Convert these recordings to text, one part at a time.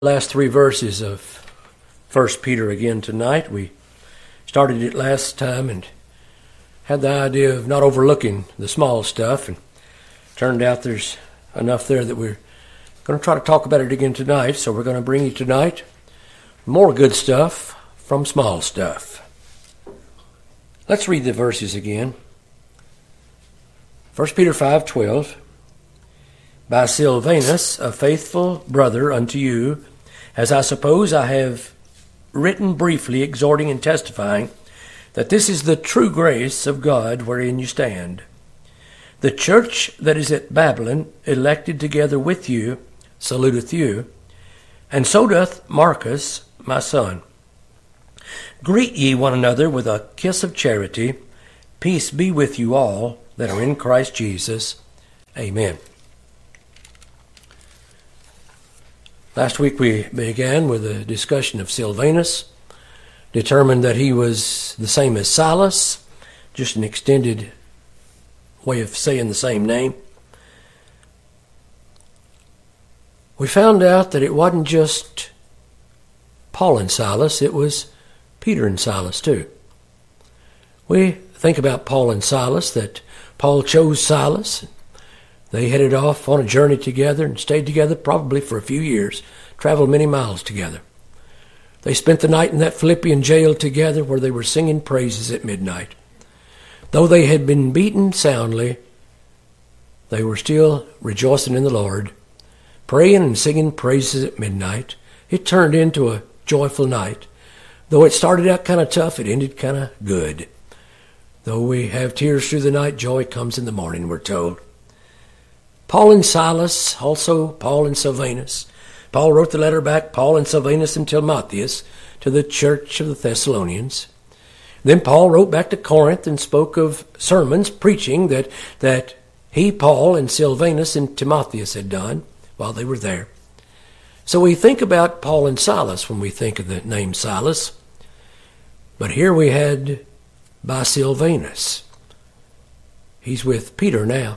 Last three verses of 1 Peter again tonight. We started it last time and had the idea of not overlooking the small stuff, and turned out there's enough there that we're going to try to talk about it again tonight. So we're going to bring you tonight more good stuff from small stuff. Let's read the verses again. 1 Peter 5:12. By Silvanus, a faithful brother unto you, as I suppose I have written briefly, exhorting and testifying that this is the true grace of God wherein you stand. The church that is at Babylon, elected together with you, saluteth you, and so doth Marcus, my son. Greet ye one another with a kiss of charity. Peace be with you all that are in Christ Jesus. Amen. Last week we began with a discussion of Silvanus, determined that he was the same as Silas, just an extended way of saying the same name. We found out that it wasn't just Paul and Silas, it was Peter and Silas too. We think about Paul and Silas, that Paul chose Silas. They headed off on a journey together and stayed together probably for a few years, traveled many miles together. They spent the night in that Philippian jail together where they were singing praises at midnight. Though they had been beaten soundly, they were still rejoicing in the Lord, praying and singing praises at midnight. It turned into a joyful night. Though it started out kind of tough, it ended kind of good. Though we have tears through the night, joy comes in the morning, we're told. Paul and Silas, also Paul and Silvanus. Paul wrote the letter back, Paul and Silvanus and Timotheus, to the church of the Thessalonians. Then Paul wrote back to Corinth and spoke of sermons, preaching that he, Paul, and Silvanus and Timotheus had done while they were there. So we think about Paul and Silas when we think of the name Silas. But here we had by Silvanus. He's with Peter now.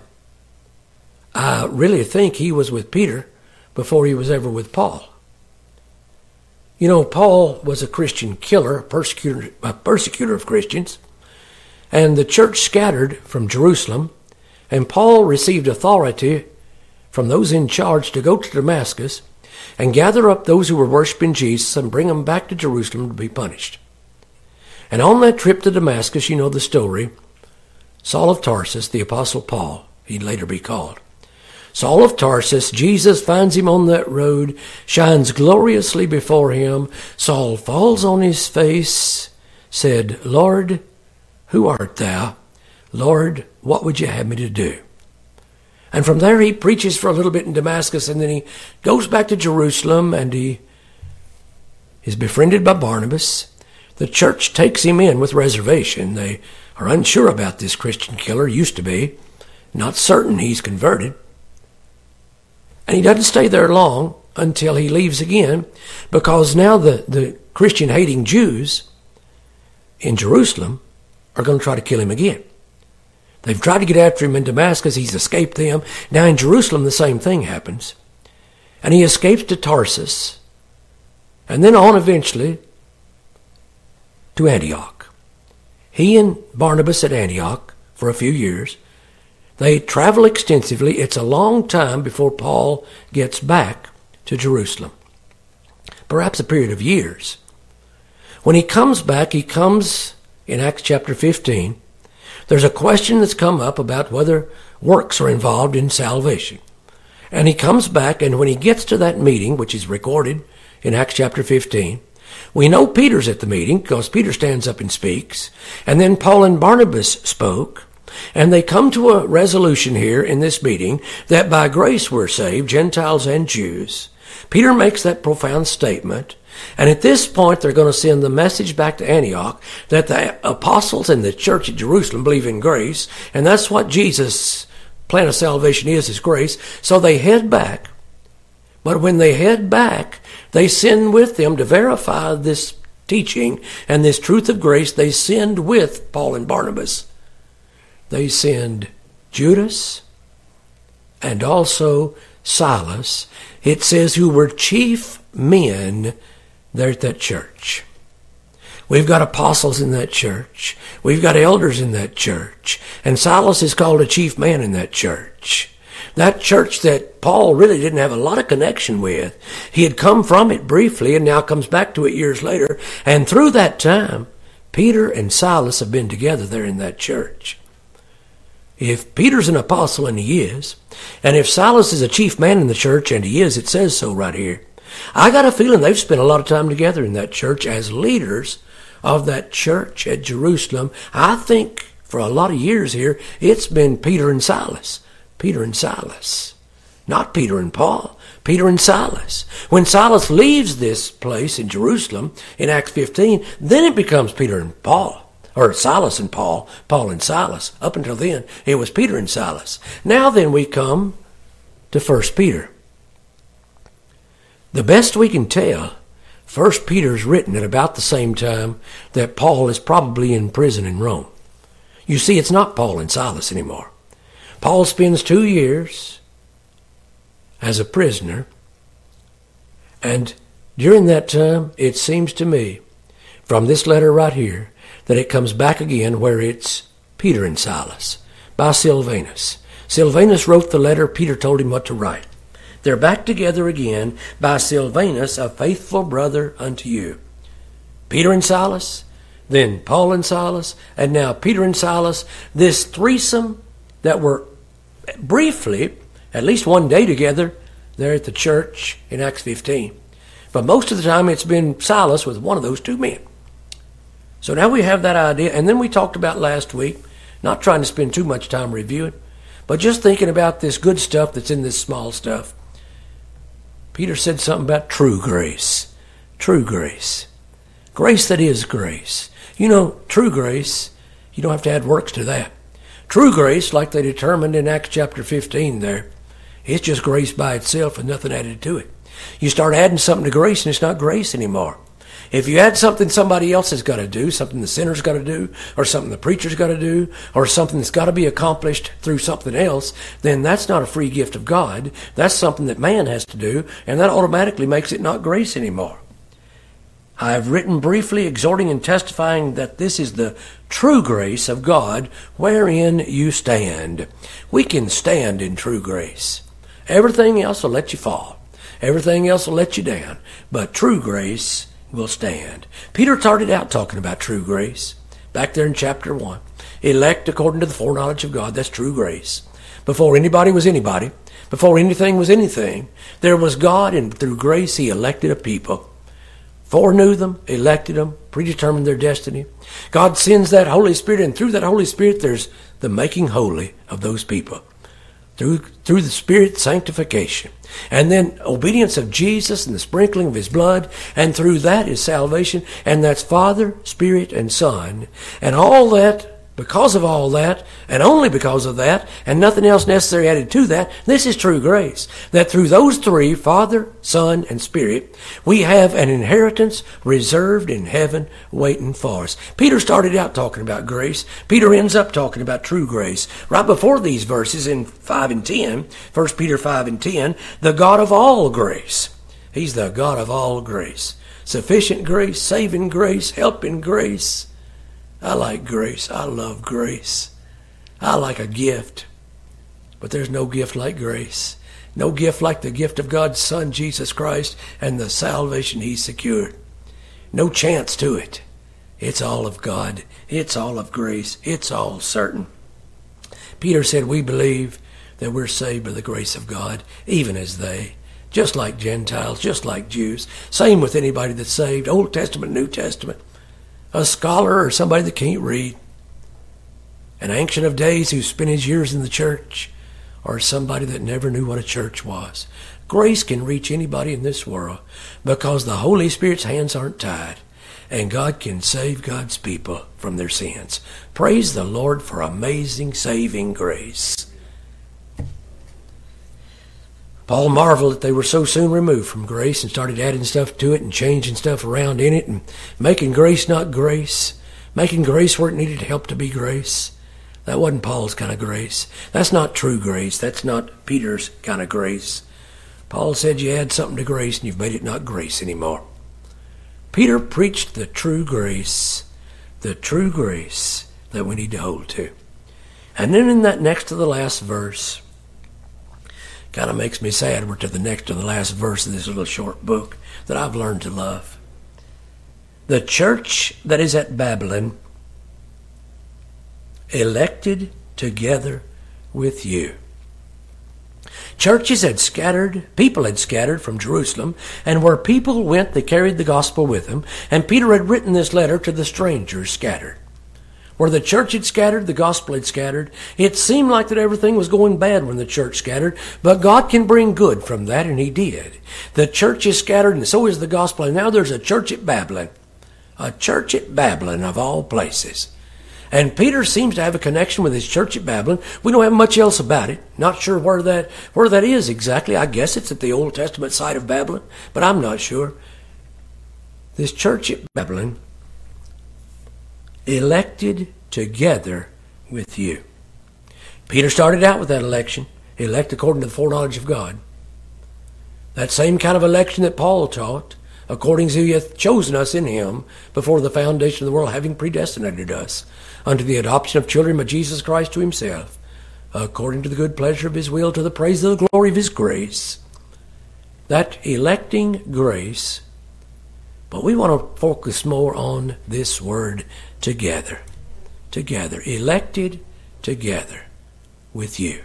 I really think he was with Peter before he was ever with Paul. You know, Paul was a Christian killer, a persecutor of Christians, and the church scattered from Jerusalem, and Paul received authority from those in charge to go to Damascus and gather up those who were worshiping Jesus and bring them back to Jerusalem to be punished. And on that trip to Damascus, you know the story, Saul of Tarsus, the Apostle Paul, he'd later be called. Saul of Tarsus, Jesus finds him on that road, shines gloriously before him. Saul falls on his face, said, Lord, who art thou? Lord, what would you have me to do? And from there he preaches for a little bit in Damascus, and then he goes back to Jerusalem, and he is befriended by Barnabas. The church takes him in with reservation. They are unsure about this Christian killer, used to be, not certain he's converted. And he doesn't stay there long until he leaves again, because now the Christian-hating Jews in Jerusalem are going to try to kill him again. They've tried to get after him in Damascus. He's escaped them. Now in Jerusalem, the same thing happens. And he escapes to Tarsus, and then on eventually to Antioch. He and Barnabas at Antioch for a few years. They travel extensively. It's a long time before Paul gets back to Jerusalem. Perhaps a period of years. When he comes back, he comes in Acts chapter 15. There's a question that's come up about whether works are involved in salvation. And he comes back, and when he gets to that meeting, which is recorded in Acts chapter 15, we know Peter's at the meeting because Peter stands up and speaks. And then Paul and Barnabas spoke. And they come to a resolution here in this meeting that by grace we're saved, Gentiles and Jews. Peter makes that profound statement. And at this point, they're going to send the message back to Antioch that the apostles and the church at Jerusalem believe in grace. And that's what Jesus' plan of salvation is grace. So they head back. But when they head back, they send with them to verify this teaching and this truth of grace. They send with Paul and Barnabas. They send Judas and also Silas, it says, who were chief men there at that church. We've got apostles in that church. We've got elders in that church. And Silas is called a chief man in that church. That church that Paul really didn't have a lot of connection with. He had come from it briefly and now comes back to it years later. And through that time, Peter and Silas have been together there in that church. If Peter's an apostle, and he is, and if Silas is a chief man in the church, and he is, it says so right here, I got a feeling they've spent a lot of time together in that church as leaders of that church at Jerusalem. I think for a lot of years here, it's been Peter and Silas. Peter and Silas. Not Peter and Paul. Peter and Silas. When Silas leaves this place in Jerusalem in Acts 15, then it becomes Peter and Paul. Or Silas and Paul, Paul and Silas. Up until then, it was Peter and Silas. Now then we come to 1 Peter. The best we can tell, 1 Peter is written at about the same time that Paul is probably in prison in Rome. You see, it's not Paul and Silas anymore. Paul spends 2 years as a prisoner, and during that time, it seems to me, from this letter right here, that it comes back again where it's Peter and Silas by Silvanus. Silvanus wrote the letter. Peter told him what to write. They're back together again by Silvanus, a faithful brother unto you. Peter and Silas, then Paul and Silas, and now Peter and Silas, this threesome that were briefly, at least one day together, there at the church in Acts 15. But most of the time it's been Silas with one of those two men. So now we have that idea, and then we talked about last week, not trying to spend too much time reviewing, but just thinking about this good stuff that's in this small stuff. Peter said something about true grace. True grace. Grace that is grace. You know, true grace, you don't have to add works to that. True grace, like they determined in Acts chapter 15 there, it's just grace by itself and nothing added to it. You start adding something to grace and it's not grace anymore. If you add something somebody else has got to do, something the sinner's got to do, or something the preacher's got to do, or something that's got to be accomplished through something else, then that's not a free gift of God. That's something that man has to do, and that automatically makes it not grace anymore. I have written briefly, exhorting and testifying that this is the true grace of God wherein you stand. We can stand in true grace. Everything else will let you fall. Everything else will let you down. But true grace will stand. Peter started out talking about true grace back there in chapter 1. Elect according to the foreknowledge of God. That's true grace. Before anybody was anybody, before anything was anything, there was God, and through grace he elected a people. Foreknew them, elected them, predetermined their destiny. God sends that Holy Spirit, and through that Holy Spirit there's the making holy of those people. Through the Spirit, sanctification. And then obedience of Jesus and the sprinkling of his blood. And through that is salvation. And that's Father, Spirit, and Son. And all that, because of all that, and only because of that, and nothing else necessary added to that, this is true grace. That through those three, Father, Son, and Spirit, we have an inheritance reserved in heaven waiting for us. Peter started out talking about grace. Peter ends up talking about true grace. Right before these verses in 5 and 10, 1 Peter 5 and 10, the God of all grace. He's the God of all grace. Sufficient grace, saving grace, helping grace. I like grace. I love grace. I like a gift. But there's no gift like grace. No gift like the gift of God's Son, Jesus Christ, and the salvation he secured. No chance to it. It's all of God. It's all of grace. It's all certain. Peter said we believe that we're saved by the grace of God, even as they. Just like Gentiles, just like Jews. Same with anybody that's saved, Old Testament, New Testament. A scholar or somebody that can't read. An ancient of days who spent his years in the church. Or somebody that never knew what a church was. Grace can reach anybody in this world because the Holy Spirit's hands aren't tied. And God can save God's people from their sins. Praise the Lord for amazing saving grace. Paul marveled that they were so soon removed from grace and started adding stuff to it and changing stuff around in it and making grace not grace, making grace where it needed help to be grace. That wasn't Paul's kind of grace. That's not true grace. That's not Peter's kind of grace. Paul said you add something to grace and you've made it not grace anymore. Peter preached the true grace that we need to hold to. And then in that next to the last verse, kind of makes me sad we're to the next to the last verse of this little short book that I've learned to love. The church that is at Babylon, elected together with you. Churches had scattered, people had scattered from Jerusalem, and where people went, they carried the gospel with them. And Peter had written this letter to the strangers scattered. Where the church had scattered, the gospel had scattered. It seemed like that everything was going bad when the church scattered, but God can bring good from that, and He did. The church is scattered, and so is the gospel, and now there's a church at Babylon. A church at Babylon, of all places. And Peter seems to have a connection with his church at Babylon. We don't have much else about it. Not sure where that is exactly. I guess it's at the Old Testament site of Babylon, but I'm not sure. This church at Babylon, elected together with you. Peter started out with that election, elect according to the foreknowledge of God. That same kind of election that Paul taught, according as He hath chosen us in Him before the foundation of the world, having predestinated us unto the adoption of children by Jesus Christ to Himself, according to the good pleasure of His will, to the praise of the glory of His grace. That electing grace. But we want to focus more on this word together. Together. Elected together with you.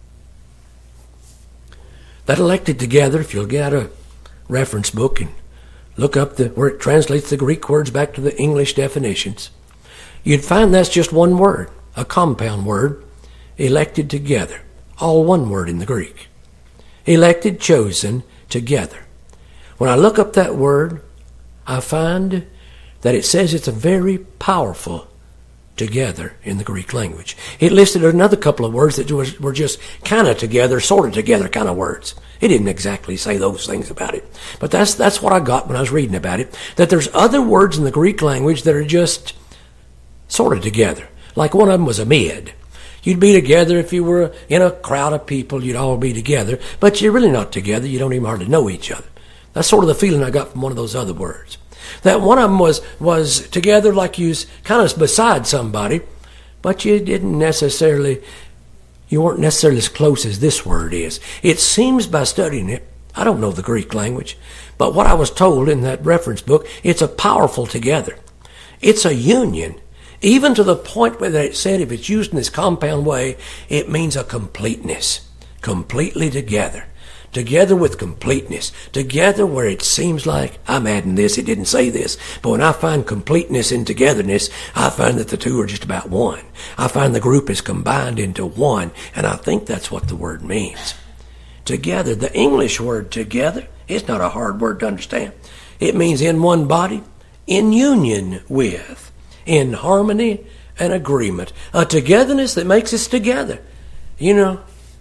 That elected together, if you'll get out a reference book and look up where it translates the Greek words back to the English definitions, you'd find that's just one word, a compound word, elected together. All one word in the Greek. Elected, chosen, together. When I look up that word, I find that it says it's a very powerful together in the Greek language. It listed another couple of words that were just kind of together, sort of together kind of words. It didn't exactly say those things about it. But that's what I got when I was reading about it, that there's other words in the Greek language that are just sort of together. Like one of them was amid. You'd be together if you were in a crowd of people, you'd all be together, but you're really not together. You don't even hardly know each other. That's sort of the feeling I got from one of those other words. That one of them was together like you was kind of beside somebody, but you weren't necessarily as close as this word is. It seems by studying it, I don't know the Greek language, but what I was told in that reference book, it's a powerful together. It's a union, even to the point where it said if it's used in this compound way, it means a completeness, completely together. Together with completeness. Together where it seems like, I'm adding this, it didn't say this, but when I find completeness in togetherness, I find that the two are just about one. I find the group is combined into one, and I think that's what the word means. Together, the English word together, it's not a hard word to understand. It means in one body, in union with, in harmony and agreement. A togetherness that makes us together. You know,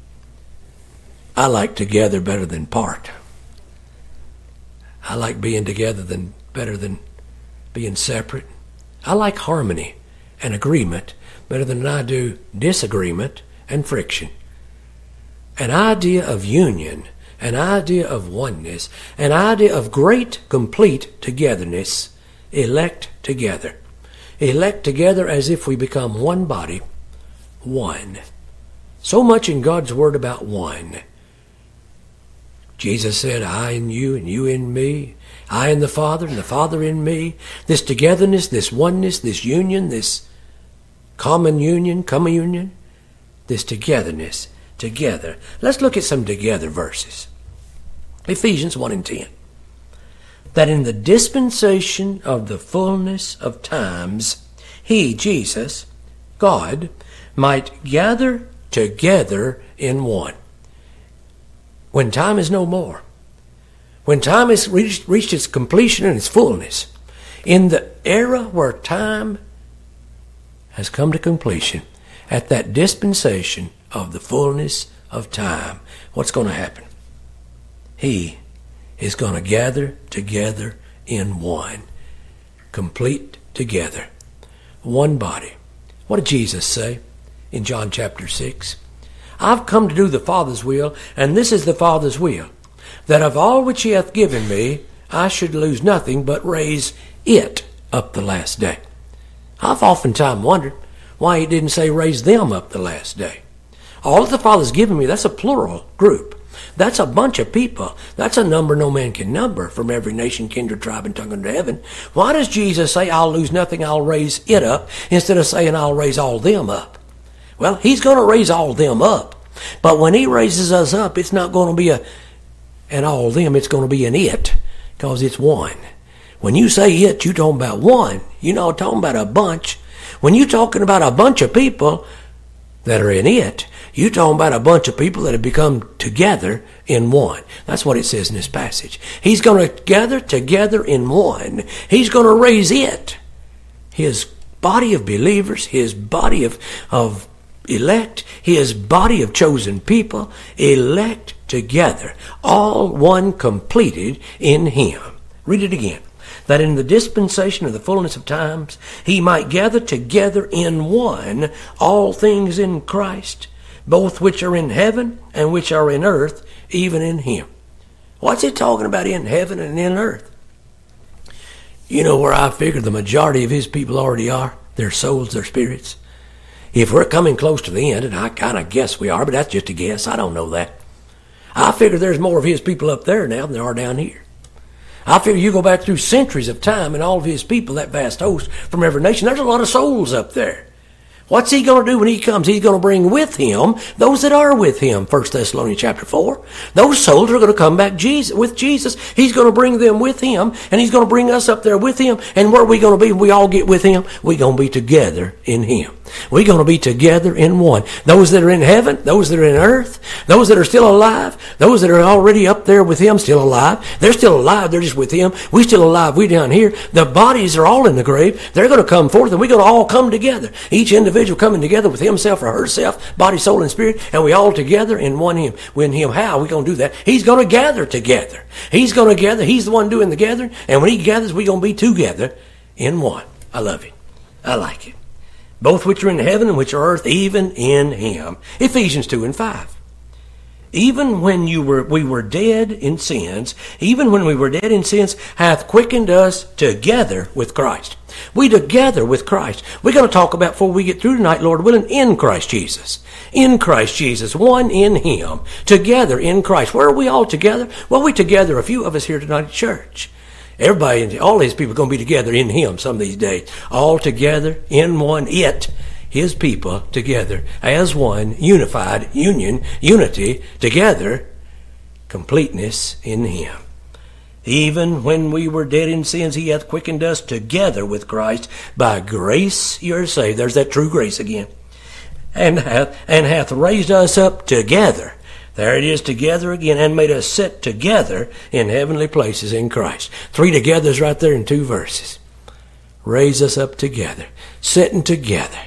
I like together better than part. I like being together better than being separate. I like harmony and agreement better than I do disagreement and friction. An idea of union, an idea of oneness, an idea of great, complete togetherness. Elect together. Elect together as if we become one body, one. So much in God's Word about one. Jesus said, I in you and you in me. I in the Father and the Father in me. This togetherness, this oneness, this union, this common union, this togetherness, together. Let's look at some together verses. Ephesians 1 and 10. That in the dispensation of the fullness of times, He, Jesus, God, might gather together in one. When time is no more, when time has reached its completion and its fullness, in the era where time has come to completion, at that dispensation of the fullness of time, what's going to happen? He is going to gather together in one, complete together, one body. What did Jesus say in John chapter 6? I've come to do the Father's will, and this is the Father's will, that of all which he hath given me, I should lose nothing, but raise it up the last day. I've oftentimes wondered why he didn't say raise them up the last day. All that the Father's given me, that's a plural group. That's a bunch of people. That's a number no man can number, from every nation, kindred, tribe, and tongue under heaven. Why does Jesus say, I'll lose nothing, I'll raise it up, instead of saying, I'll raise all them up? Well, he's going to raise all them up. But when he raises us up, it's not going to be an all them, it's going to be an it, because it's one. When you say it, you're talking about one. You're not talking about a bunch. When you're talking about a bunch of people that are in it, you're talking about a bunch of people that have become together in one. That's what it says in this passage. He's going to gather together in one. He's going to raise it. His body of believers, his body of elect, his body of chosen people, elect together, all one completed in him. Read it again. That in the dispensation of the fullness of times, he might gather together in one all things in Christ, both which are in heaven and which are in earth, even in him. What's it talking about in heaven and in earth? You know where I figure the majority of his people already are? Their souls, their spirits. If we're coming close to the end, and I kind of guess we are, but that's just a guess, I don't know that. I figure there's more of his people up there now than there are down here. I figure you go back through centuries of time and all of his people, that vast host from every nation, there's a lot of souls up there. What's he going to do when he comes? He's going to bring with him those that are with him. 1 Thessalonians chapter 4. Those souls are going to come back with Jesus. He's going to bring them with him, and he's going to bring us up there with him. And where are we going to be when we all get with him? We're going to be together in him. We're going to be together in one. Those that are in heaven, those that are in earth, those that are still alive, those that are already up there with him, still alive. They're still alive. They're just with him. We're still alive. We down here. The bodies are all in the grave. They're going to come forth, and we're going to all come together. Each individual coming together with himself or herself, body, soul, and spirit, and we all together in one him. When him, how are we going to do that? He's going to gather together. He's going to gather. He's the one doing the gathering, and when he gathers, we're going to be together in one. I love it. I like it. Both which are in heaven and which are earth, even in him. Ephesians 2 and 5. Even when we were dead in sins, even when we were dead in sins, hath quickened us together with Christ. We together with Christ. We're going to talk about, before we get through tonight, Lord willing, in Christ Jesus. In Christ Jesus. One in him. Together in Christ. Where are we all together? Well, we're together, a few of us here tonight at church. Everybody, all his people are going to be together in him some of these days. All together in one, his people together as one, unified, unity, together, completeness in him. Even when we were dead in sins, he hath quickened us together with Christ. By grace you're saved. There's that true grace again. And hath raised us up together. There it is, together again, and made us sit together in heavenly places in Christ. 3 togethers right there in 2 verses. Raise us up together. Sitting together.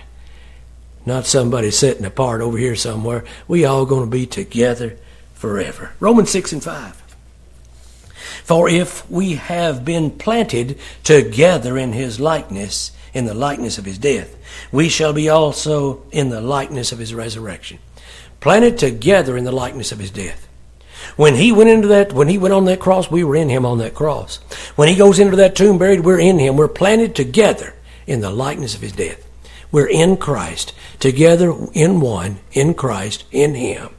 Not somebody sitting apart over here somewhere. We all going to be together forever. Romans 6 and 5. For if we have been planted together in his likeness, in the likeness of his death, we shall be also in the likeness of his resurrection. Planted together in the likeness of his death. When he went on that cross, we were in him on that cross. When he goes into that tomb buried, we're in him. We're planted together in the likeness of his death. We're in Christ, together in one, in Christ, in him.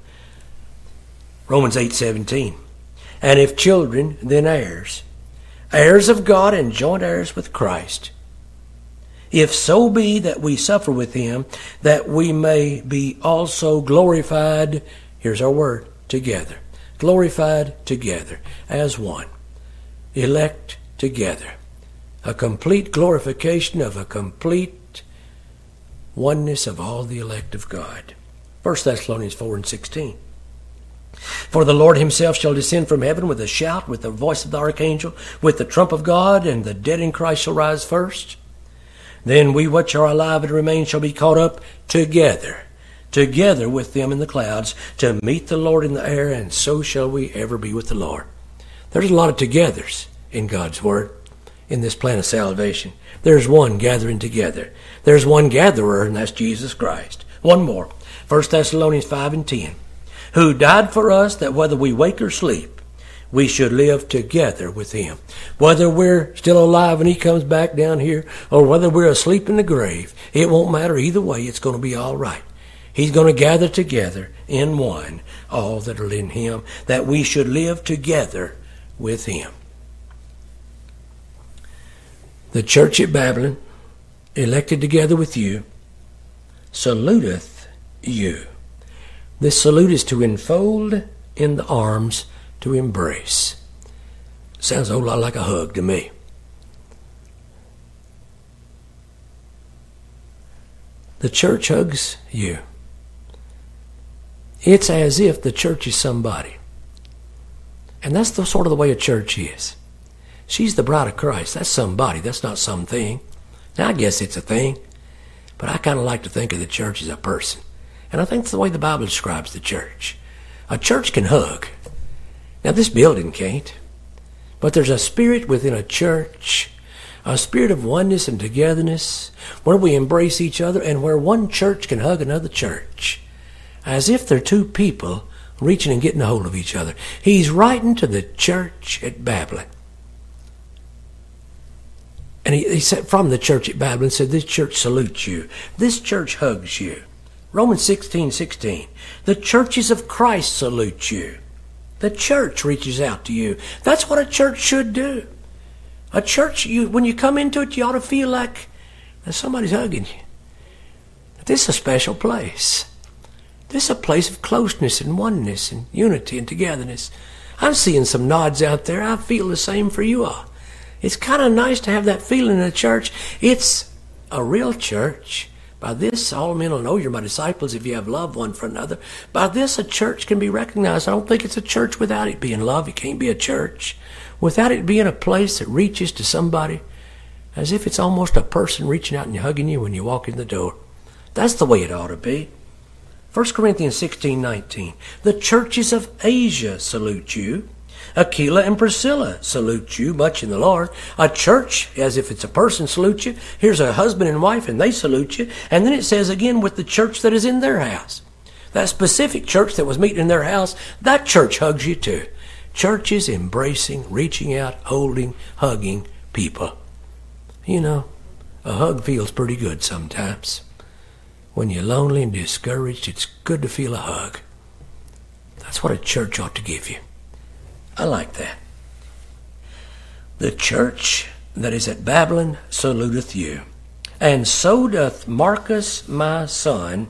Romans 8:17. And if children, then heirs, heirs of God and joint heirs with Christ. If so be that we suffer with him, that we may be also glorified, here's our word, together. Glorified together as one. Elect together. A complete glorification of a complete oneness of all the elect of God. 1 Thessalonians 4 and 16. For the Lord himself shall descend from heaven with a shout, with the voice of the archangel, with the trump of God, and the dead in Christ shall rise first. Then we which are alive and remain shall be caught up together with them in the clouds, to meet the Lord in the air, and so shall we ever be with the Lord. There's a lot of togethers in God's Word, in this plan of salvation. There's one gathering together. There's one gatherer, and that's Jesus Christ. One more. 1 Thessalonians 5 and 10. Who died for us, that whether we wake or sleep, we should live together with him. Whether we're still alive when he comes back down here, or whether we're asleep in the grave, it won't matter. Either way, it's going to be all right. He's going to gather together in one all that are in him, that we should live together with him. The church at Babylon, elected together with you, saluteth you. This salute is to enfold in the arms, to embrace. Sounds a whole lot like a hug to me. The church hugs you. It's as if the church is somebody. And that's the sort of the way a church is. She's the bride of Christ. That's somebody. That's not something. Now, I guess it's a thing. But I kind of like to think of the church as a person. And I think that's the way the Bible describes the church. A church can hug. Now, this building can't. But there's a spirit within a church, a spirit of oneness and togetherness, where we embrace each other and where one church can hug another church, as if they're two people reaching and getting a hold of each other. He's writing to the church at Babylon. And he said from the church at Babylon, said, this church salutes you. This church hugs you. Romans 16:16. The churches of Christ salute you. The church reaches out to you. That's what a church should do. A church, when you come into it, you ought to feel like that somebody's hugging you. This is a special place. This is a place of closeness and oneness and unity and togetherness. I'm seeing some nods out there. I feel the same for you all. It's kind of nice to have that feeling in a church. It's a real church. By this, all men will know you're my disciples if you have love one for another. By this, a church can be recognized. I don't think it's a church without it being love. It can't be a church without it being a place that reaches to somebody as if it's almost a person reaching out and hugging you when you walk in the door. That's the way it ought to be. 1 Corinthians 16:19. The churches of Asia salute you. Aquila and Priscilla salute you much in the Lord. A church, as if it's a person, salute you. Here's a husband and wife, and they salute you. And then it says again, with the church that is in their house. That specific church that was meeting in their house, that church hugs you too. Churches embracing, reaching out, holding, hugging people. You know, a hug feels pretty good sometimes. When you're lonely and discouraged, it's good to feel a hug. That's what a church ought to give you. I like that. The church that is at Babylon saluteth you. And so doth Marcus my son.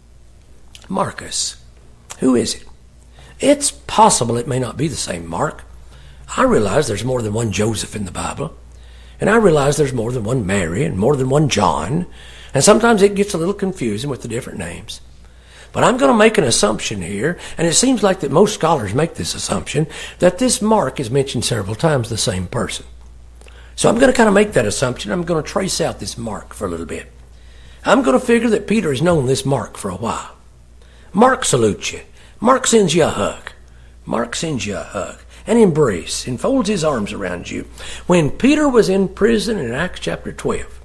Marcus. Who is it? It's possible it may not be the same Mark. I realize there's more than one Joseph in the Bible. And I realize there's more than one Mary and more than one John. And sometimes it gets a little confusing with the different names. But I'm going to make an assumption here, and it seems like that most scholars make this assumption, that this Mark is mentioned several times, the same person. So I'm going to kind of make that assumption. I'm going to trace out this Mark for a little bit. I'm going to figure that Peter has known this Mark for a while. Mark salutes you. Mark sends you a hug. Mark sends you a hug. An embrace, and folds his arms around you. When Peter was in prison in Acts chapter 12,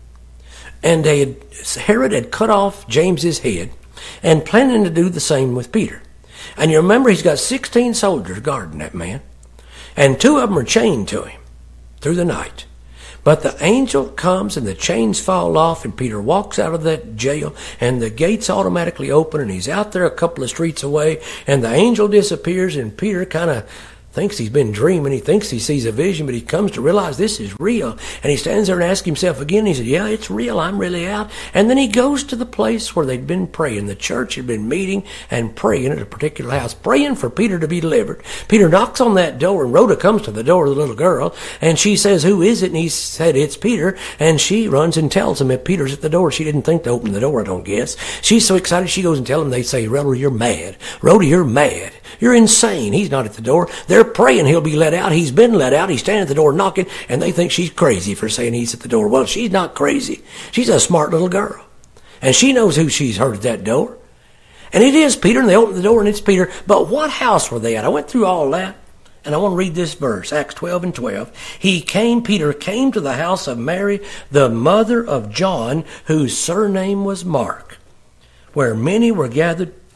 and Herod had cut off James's head, and planning to do the same with Peter. And you remember he's got 16 soldiers guarding that man. And 2 of them are chained to him through the night. But the angel comes and the chains fall off and Peter walks out of that jail and the gates automatically open and he's out there a couple of streets away and the angel disappears and Peter kind of thinks he's been dreaming. He thinks he sees a vision, but he comes to realize this is real. And he stands there and asks himself again. He said, yeah, it's real. I'm really out. And then he goes to the place where they'd been praying. The church had been meeting and praying at a particular house, praying for Peter to be delivered. Peter knocks on that door, and Rhoda comes to the door of the little girl, and she says, who is it? And he said, it's Peter. And she runs and tells him that Peter's at the door. She didn't think to open the door, I don't guess. She's so excited, she goes and tells him. They say, Rhoda, you're mad. Rhoda, you're mad. You're insane. He's not at the door. They're praying he'll be let out. He's been let out. He's standing at the door knocking, and they think she's crazy for saying he's at the door. Well, she's not crazy. She's a smart little girl. And she knows who she's heard at that door. And it is Peter, and they open the door, and it's Peter. But what house were they at? I went through all that, and I want to read this verse, Acts 12:12. Peter came to the house of Mary, the mother of John, whose surname was Mark, where many were gathered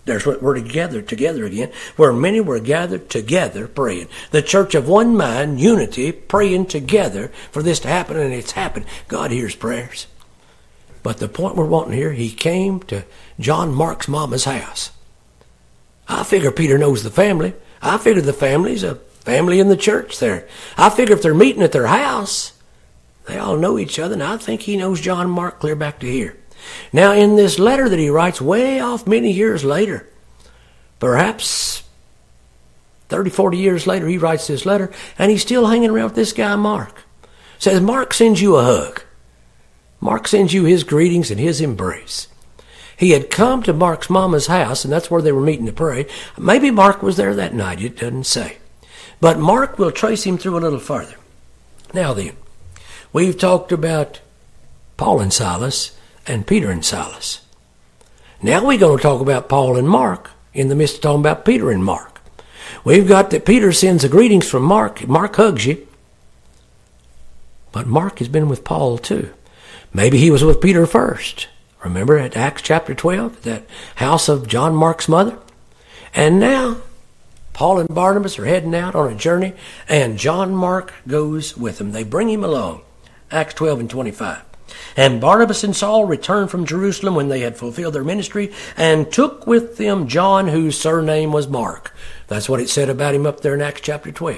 There's what we're together again, where many were gathered together praying. The church of one mind, unity, praying together for this to happen, and it's happened. God hears prayers. But the point we're wanting here, he came to John Mark's mama's house. I figure Peter knows the family. I figure the family's a family in the church there. I figure if they're meeting at their house, they all know each other, and I think he knows John Mark clear back to here. Now, in this letter that he writes way off many years later, perhaps 30, 40 years later, he writes this letter, and he's still hanging around with this guy, Mark. Says, Mark sends you a hug. Mark sends you his greetings and his embrace. He had come to Mark's mama's house, and that's where they were meeting to pray. Maybe Mark was there that night, it doesn't say. But Mark will trace him through a little farther. Now then, we've talked about Paul and Silas and Peter and Silas. Now we're going to talk about Paul and Mark in the midst of talking about Peter and Mark. We've got that Peter sends the greetings from Mark. Mark hugs you. But Mark has been with Paul too. Maybe he was with Peter first. Remember at Acts chapter 12, that house of John Mark's mother? And now Paul and Barnabas are heading out on a journey, and John Mark goes with them. They bring him along. Acts 12 and 25. And Barnabas and Saul returned from Jerusalem when they had fulfilled their ministry, and took with them John, whose surname was Mark. That's what it said about him up there in Acts chapter 12.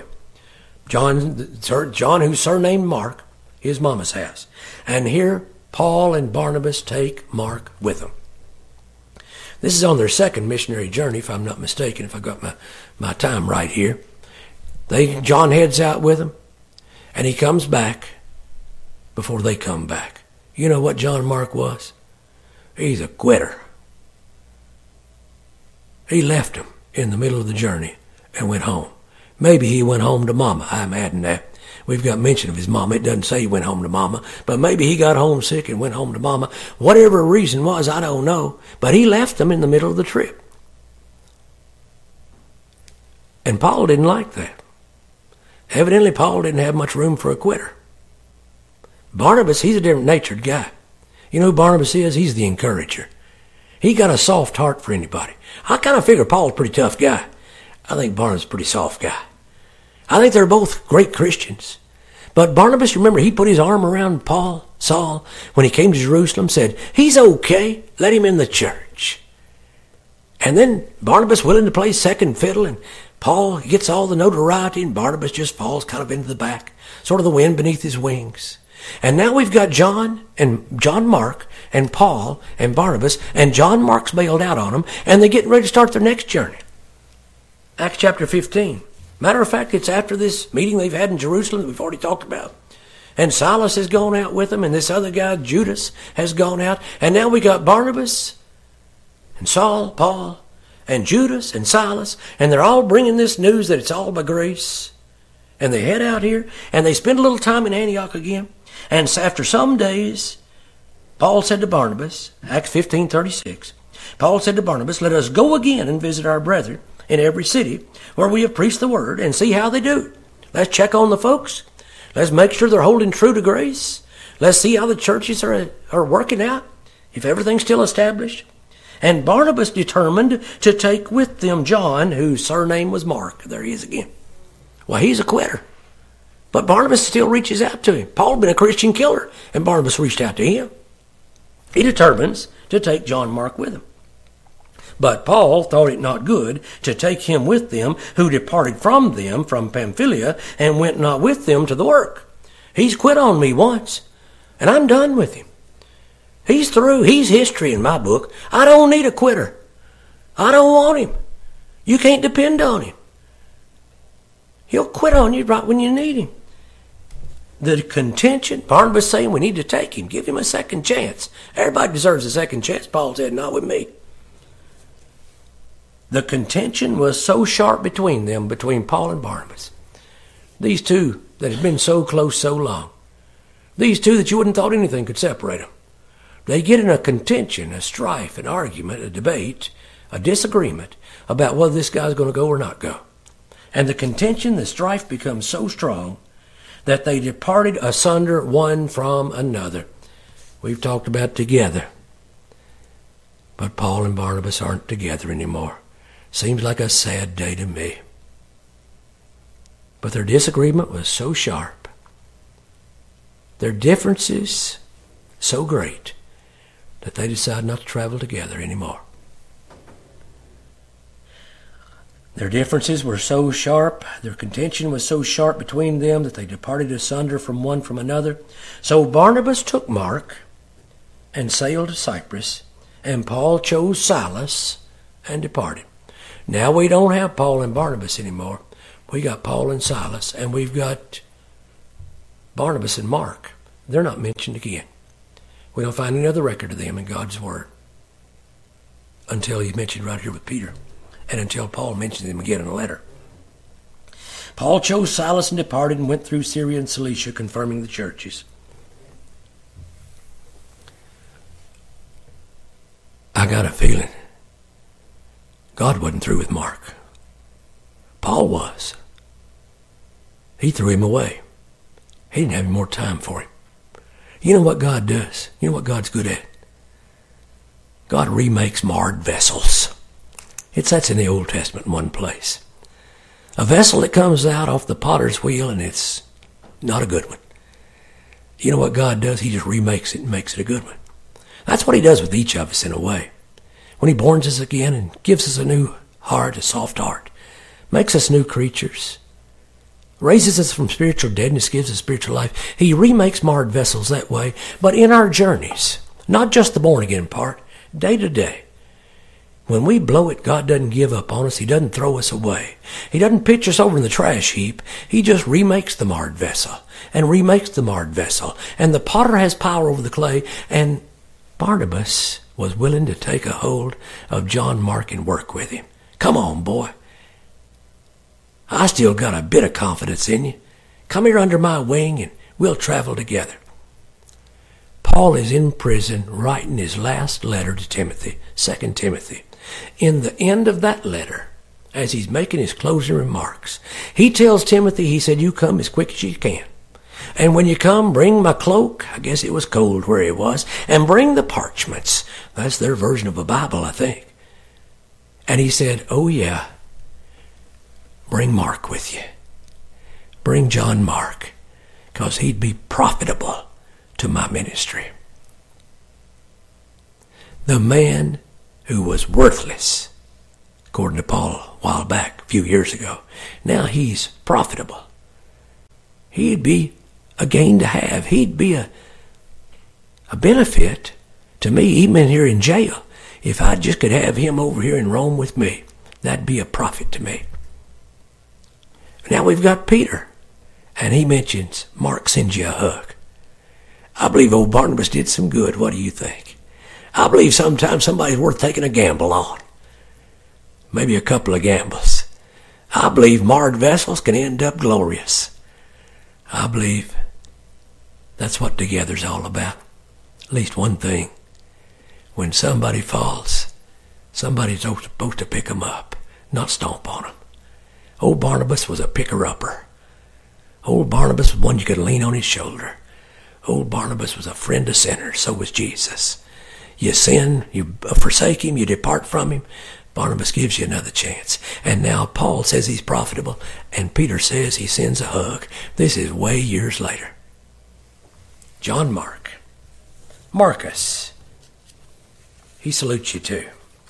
John, whose surname Mark, his mama's house. And here Paul and Barnabas take Mark with them. This is on their second missionary journey, if I'm not mistaken, if I got my time right here. John heads out with them, and he comes back before they come back. You know what John Mark was? He's a quitter. He left them in the middle of the journey and went home. Maybe he went home to Mama. I'm adding that. We've got mention of his mama. It doesn't say he went home to Mama, but maybe he got homesick and went home to Mama. Whatever the reason was, I don't know. But he left them in the middle of the trip. And Paul didn't like that. Evidently, Paul didn't have much room for a quitter. Barnabas, he's a different-natured guy. You know who Barnabas is? He's the encourager. He got a soft heart for anybody. I kind of figure Paul's a pretty tough guy. I think Barnabas is a pretty soft guy. I think they're both great Christians. But Barnabas, remember, he put his arm around Saul, when he came to Jerusalem, said, he's okay, let him in the church. And then Barnabas willing to play second fiddle, and Paul gets all the notoriety, and Barnabas just falls kind of into the back, sort of the wind beneath his wings. And now we've got John Mark and Paul and Barnabas, and John Mark's bailed out on them, and they're getting ready to start their next journey. Acts chapter 15. Matter of fact, it's after this meeting they've had in Jerusalem that we've already talked about. And Silas has gone out with them, and this other guy, Judas, has gone out. And now we got Barnabas and Saul, Paul, and Judas and Silas, and they're all bringing this news that it's all by grace. And they head out here, and they spend a little time in Antioch again. And after some days, Paul said to Barnabas, Acts 15:36, Paul said to Barnabas, let us go again and visit our brethren in every city where we have preached the word, and see how they do. Let's check on the folks. Let's make sure they're holding true to grace. Let's see how the churches are working out, if everything's still established. And Barnabas determined to take with them John, whose surname was Mark. There he is again. Well, he's a quitter. But Barnabas still reaches out to him. Paul had been a Christian killer, and Barnabas reached out to him. He determines to take John Mark with him. But Paul thought it not good to take him with them, who departed from them from Pamphylia, and went not with them to the work. He's quit on me once, and I'm done with him. He's through. He's history in my book. I don't need a quitter. I don't want him. You can't depend on him. He'll quit on you right when you need him. The contention, Barnabas saying we need to take him, give him a second chance. Everybody deserves a second chance. Paul said, not with me. The contention was so sharp between them, between Paul and Barnabas. These two that had been so close so long. These two that you wouldn't have thought anything could separate them. They get in a contention, a strife, an argument, a debate, a disagreement about whether this guy's going to go or not go. And the contention, the strife becomes so strong that they departed asunder one from another. We've talked about together. But Paul and Barnabas aren't together anymore. Seems like a sad day to me. But their disagreement was so sharp, their differences so great, that they decided not to travel together anymore. Their differences were so sharp, their contention was so sharp between them that they departed asunder from one from another. So Barnabas took Mark and sailed to Cyprus, and Paul chose Silas and departed. Now we don't have Paul and Barnabas anymore. We got Paul and Silas, and we've got Barnabas and Mark. They're not mentioned again. We don't find any other record of them in God's Word until he's mentioned right here with Peter, and until Paul mentions them again in a letter. Paul chose Silas and departed and went through Syria and Cilicia, confirming the churches. I got a feeling God wasn't through with Mark. Paul was. He threw him away. He didn't have any more time for him. You know what God does? You know what God's good at? God remakes marred vessels. That's in the Old Testament in one place. A vessel that comes out off the potter's wheel and it's not a good one. You know what God does? He just remakes it and makes it a good one. That's what he does with each of us in a way. When he borns us again and gives us a new heart, a soft heart, makes us new creatures, raises us from spiritual deadness, gives us spiritual life. He remakes marred vessels that way. But in our journeys, not just the born again part, day to day, when we blow it, God doesn't give up on us. He doesn't throw us away. He doesn't pitch us over in the trash heap. He just remakes the marred vessel and remakes the marred vessel. And the potter has power over the clay. And Barnabas was willing to take a hold of John Mark and work with him. Come on, boy. I still got a bit of confidence in you. Come here under my wing and we'll travel together. Paul is in prison writing his last letter to Timothy, 2 Timothy. In the end of that letter, as he's making his closing remarks, he tells Timothy, he said, you come as quick as you can. And when you come, bring my cloak. I guess it was cold where he was. And bring the parchments. That's their version of a Bible, I think. And he said, oh yeah, bring Mark with you. Bring John Mark, because he'd be profitable to my ministry. The man who was worthless, according to Paul a while back, a few years ago, now he's profitable. He'd be a gain to have. He'd be a benefit to me, even here in jail. If I just could have him over here in Rome with me, that'd be a profit to me. Now we've got Peter, and he mentions Mark sends you a hug. I believe old Barnabas did some good. What do you think? I believe sometimes somebody's worth taking a gamble on. Maybe a couple of gambles. I believe marred vessels can end up glorious. I believe that's what together's all about. At least one thing. When somebody falls, somebody's supposed to pick them up, not stomp on them. Old Barnabas was a picker-upper. Old Barnabas was one you could lean on his shoulder. Old Barnabas was a friend of sinners. So was Jesus. You sin, you forsake him, you depart from him. Barnabas gives you another chance. And now Paul says he's profitable, and Peter says he sends a hug. This is way years later. John Mark. Marcus. He salutes you too.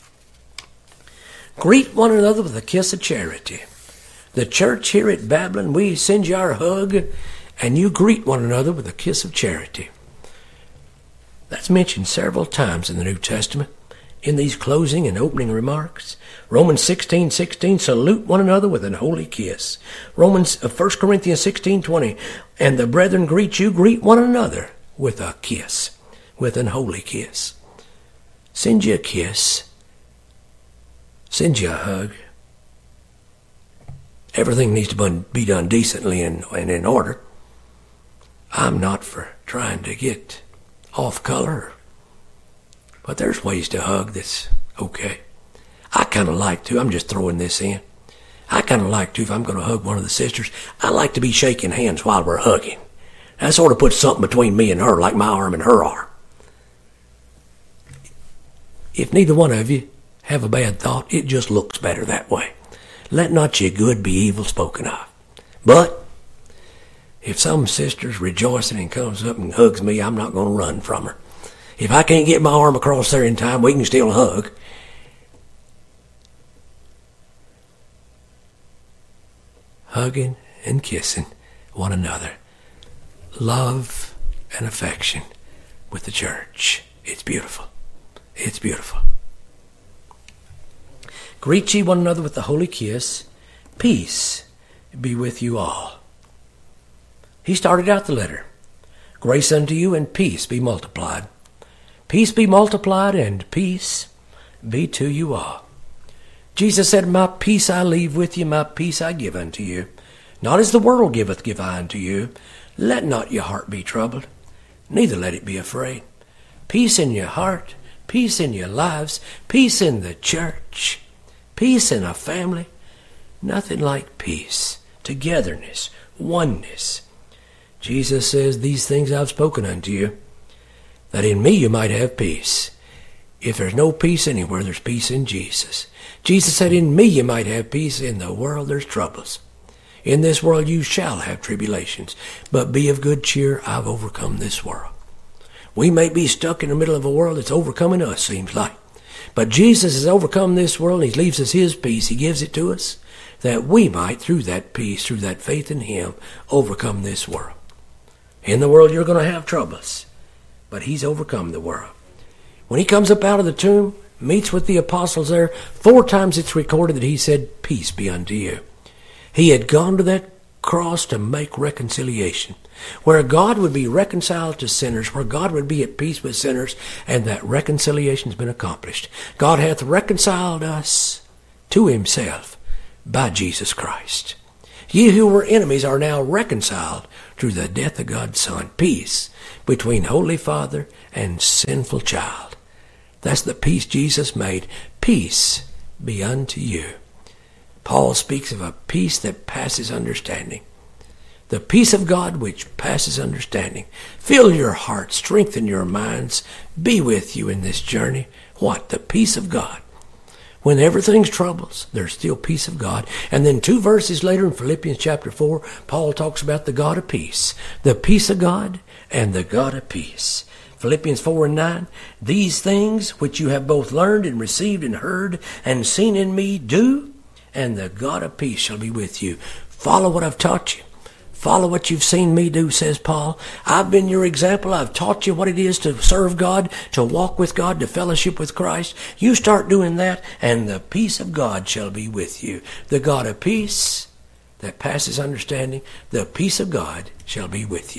Greet one another with a kiss of charity. The church here at Babylon, we send you our hug, and you greet one another with a kiss of charity. That's mentioned several times in the New Testament in these closing and opening remarks. Romans 16:16, salute one another with an holy kiss. 1 Corinthians 16:20, and the brethren greet you, greet one another with a kiss, with an holy kiss. Send you a kiss. Send you a hug. Everything needs to be done decently and in order. I'm not for trying to get off color, but there's ways to hug that's okay. I kind of like to. I'm just throwing this in. I kind of like to, if I'm going to hug one of the sisters, I like to be shaking hands while we're hugging. That sort of puts something between me and her, like my arm and her arm. If neither one of you have a bad thought, it just looks better that way. Let not your good be evil spoken of. But if some sister's rejoicing and comes up and hugs me, I'm not going to run from her. If I can't get my arm across there in time, we can still hug. Hugging and kissing one another. Love and affection with the church. It's beautiful. It's beautiful. Greet ye one another with the holy kiss. Peace be with you all. He started out the letter. Grace unto you and peace be multiplied. Peace be multiplied and peace be to you all. Jesus said, my peace I leave with you, my peace I give unto you. Not as the world giveth, give I unto you. Let not your heart be troubled, neither let it be afraid. Peace in your heart, peace in your lives, peace in the church, peace in a family. Nothing like peace, togetherness, oneness. Jesus says, these things I've spoken unto you, that in me you might have peace. If there's no peace anywhere, there's peace in Jesus. Jesus said, in me you might have peace. In the world there's troubles. In this world you shall have tribulations. But be of good cheer, I've overcome this world. We may be stuck in the middle of a world that's overcoming us, seems like. But Jesus has overcome this world, and he leaves us his peace. He gives it to us that we might, through that peace, through that faith in him, overcome this world. In the world you're going to have troubles, but he's overcome the world. When he comes up out of the tomb, meets with the apostles there, 4 times it's recorded that he said, peace be unto you. He had gone to that cross to make reconciliation, where God would be reconciled to sinners, where God would be at peace with sinners, and that reconciliation has been accomplished. God hath reconciled us to himself by Jesus Christ. Ye who were enemies are now reconciled through the death of God's Son. Peace between Holy Father and sinful child. That's the peace Jesus made. Peace be unto you. Paul speaks of a peace that passes understanding. The peace of God which passes understanding. Fill your heart, strengthen your minds, be with you in this journey. What? The peace of God. When everything's troubles, there's still peace of God. And then 2 verses later in Philippians chapter 4, Paul talks about the God of peace. The peace of God and the God of peace. Philippians 4 and 9, these things which you have both learned and received and heard and seen in me, do, and the God of peace shall be with you. Follow what I've taught you. Follow what you've seen me do, says Paul. I've been your example. I've taught you what it is to serve God, to walk with God, to fellowship with Christ. You start doing that, and the peace of God shall be with you. The God of peace that passes understanding, the peace of God shall be with you.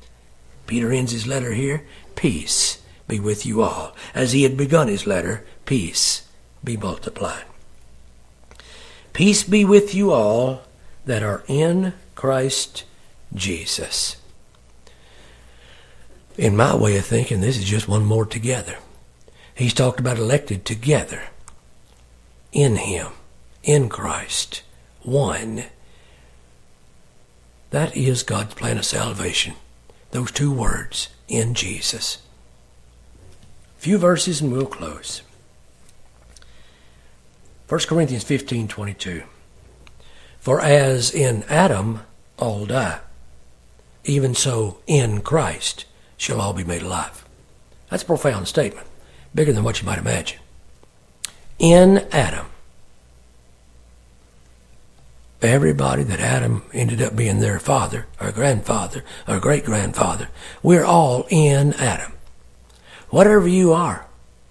Peter ends his letter here, peace be with you all. As he had begun his letter, peace be multiplied. Peace be with you all that are in Christ Jesus. In my way of thinking, this is just one more together. He's talked about elected together. In him. In Christ. One. That is God's plan of salvation. Those 2 words. In Jesus. A few verses and we'll close. 1 Corinthians 15:22. For as in Adam all die, even so in Christ shall all be made alive. That's a profound statement, bigger than what you might imagine. In Adam. Everybody that Adam ended up being their father, or grandfather, or great-grandfather, we're all in Adam. Whatever you are,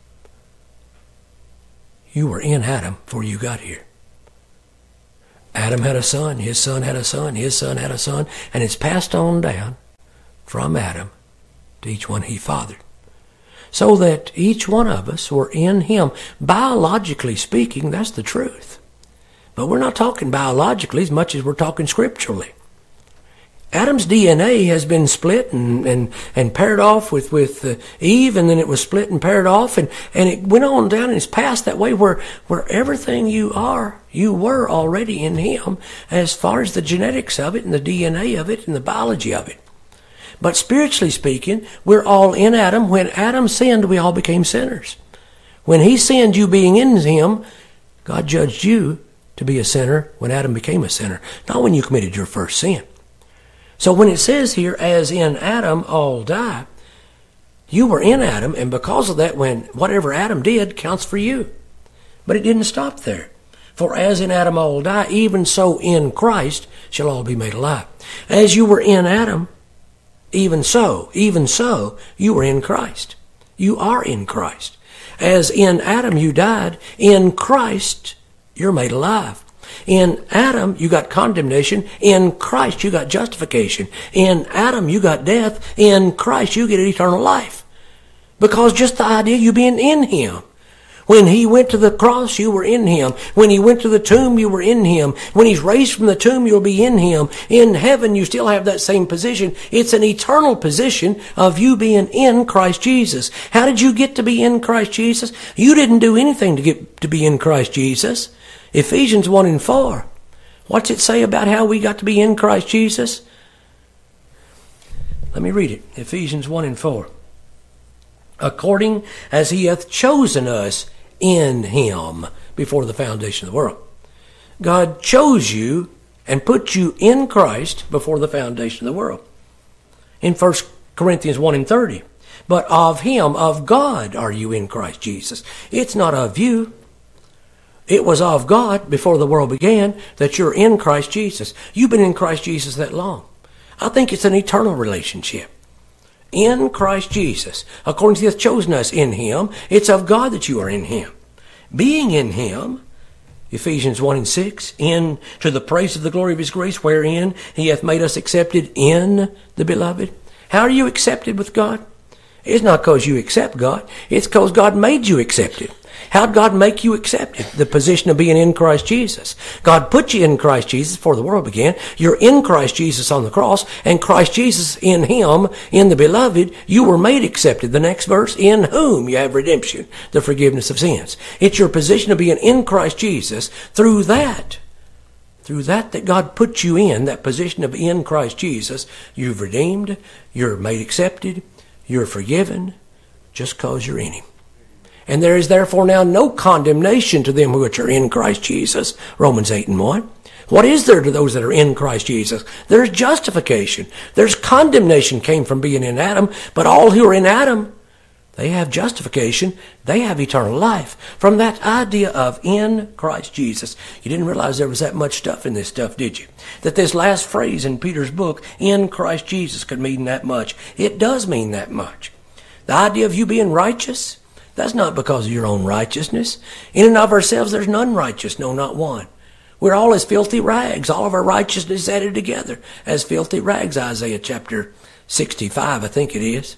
you were in Adam before you got here. Adam had a son, his son had a son, his son had a son, and it's passed on down from Adam to each one he fathered. So that each one of us were in him. Biologically speaking, that's the truth. But we're not talking biologically as much as we're talking scripturally. Adam's DNA has been split and paired off with Eve, and then it was split and paired off, and it went on down and it's passed that way where everything you are, you were already in him as far as the genetics of it and the DNA of it and the biology of it. But spiritually speaking, we're all in Adam. When Adam sinned, we all became sinners. When he sinned, you being in him, God judged you to be a sinner when Adam became a sinner, not when you committed your first sin. So when it says here, as in Adam all die, you were in Adam, and because of that, when whatever Adam did counts for you. But it didn't stop there. For as in Adam all die, even so in Christ shall all be made alive. As you were in Adam, even so, you were in Christ. You are in Christ. As in Adam you died, in Christ you're made alive. In Adam you got condemnation. In Christ you got justification. In Adam you got death. In Christ you get eternal life. Because just the idea of you being in him. When he went to the cross, you were in him. When he went to the tomb, you were in him. When he's raised from the tomb, you'll be in him. In heaven, you still have that same position. It's an eternal position of you being in Christ Jesus. How did you get to be in Christ Jesus? You didn't do anything to get to be in Christ Jesus. Ephesians 1:4. What's it say about how we got to be in Christ Jesus? Let me read it. Ephesians 1:4. According as he hath chosen us in him before the foundation of the world. God chose you and put you in Christ before the foundation of the world. In 1 Corinthians 1:30. But of him, of God, are you in Christ Jesus. It's not of you. It was of God before the world began that you're in Christ Jesus. You've been in Christ Jesus that long. I think it's an eternal relationship. In Christ Jesus. According to he hath chosen us in him. It's of God that you are in him. Being in him, Ephesians 1:6, in to the praise of the glory of his grace, wherein he hath made us accepted in the beloved. How are you accepted with God? It's not because you accept God. It's because God made you accepted. How'd God make you accepted? The position of being in Christ Jesus. God put you in Christ Jesus before the world began. You're in Christ Jesus on the cross, and Christ Jesus in him, in the beloved, you were made accepted. The next verse, in whom you have redemption, the forgiveness of sins. It's your position of being in Christ Jesus through that God put you in, that position of in Christ Jesus. You've redeemed, you're made accepted, you're forgiven, just because you're in him. And there is therefore now no condemnation to them which are in Christ Jesus. Romans 8:1. What is there to those that are in Christ Jesus? There's justification. There's condemnation came from being in Adam. But all who are in Adam, they have justification. They have eternal life. From that idea of in Christ Jesus. You didn't realize there was that much stuff in this stuff, did you? That this last phrase in Peter's book, in Christ Jesus, could mean that much. It does mean that much. The idea of you being righteous, that's not because of your own righteousness. In and of ourselves, there's none righteous, no, not one. We're all as filthy rags. All of our righteousness is added together as filthy rags. Isaiah chapter 65, I think it is.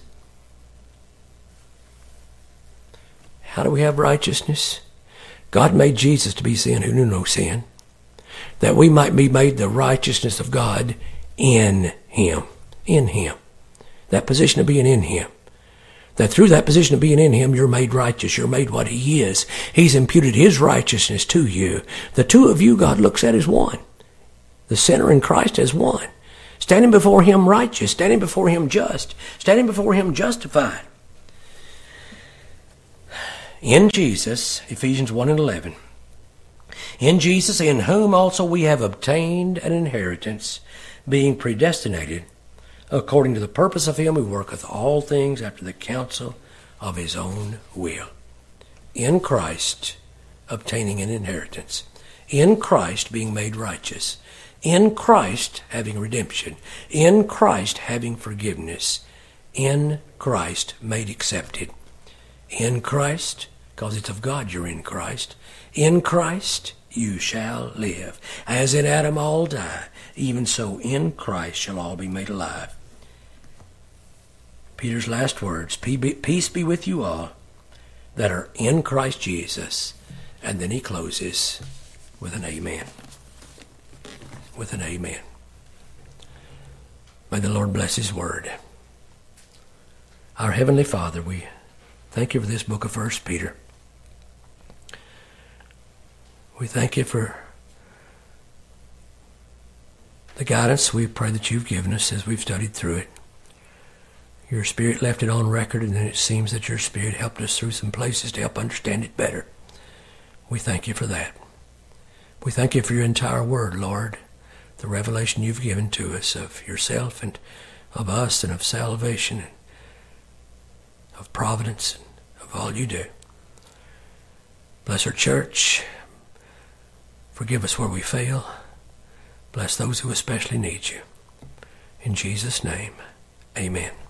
How do we have righteousness? God made Jesus to be sin who knew no sin, that we might be made the righteousness of God in him. In him. That position of being in him. That through that position of being in him, you're made righteous. You're made what he is. He's imputed his righteousness to you. The two of you, God looks at as one. The sinner in Christ as one. Standing before him righteous. Standing before him just. Standing before him justified. In Jesus, Ephesians 1:11. In Jesus, in whom also we have obtained an inheritance, being predestinated, according to the purpose of him who worketh all things after the counsel of his own will. In Christ, obtaining an inheritance. In Christ, being made righteous. In Christ, having redemption. In Christ, having forgiveness. In Christ, made accepted. In Christ, because it's of God you're in Christ. In Christ, you shall live. As in Adam all die, even so in Christ shall all be made alive. Peter's last words, peace be with you all that are in Christ Jesus. And then he closes with an amen. With an amen. May the Lord bless his word. Our Heavenly Father, we thank you for this book of 1 Peter. We thank you for the guidance we pray that you've given us as we've studied through it. Your Spirit left it on record, and then it seems that your Spirit helped us through some places to help understand it better. We thank you for that. We thank you for your entire word, Lord, the revelation you've given to us of yourself and of us and of salvation and of providence and of all you do. Bless our church. Forgive us where we fail. Bless those who especially need you. In Jesus' name, amen.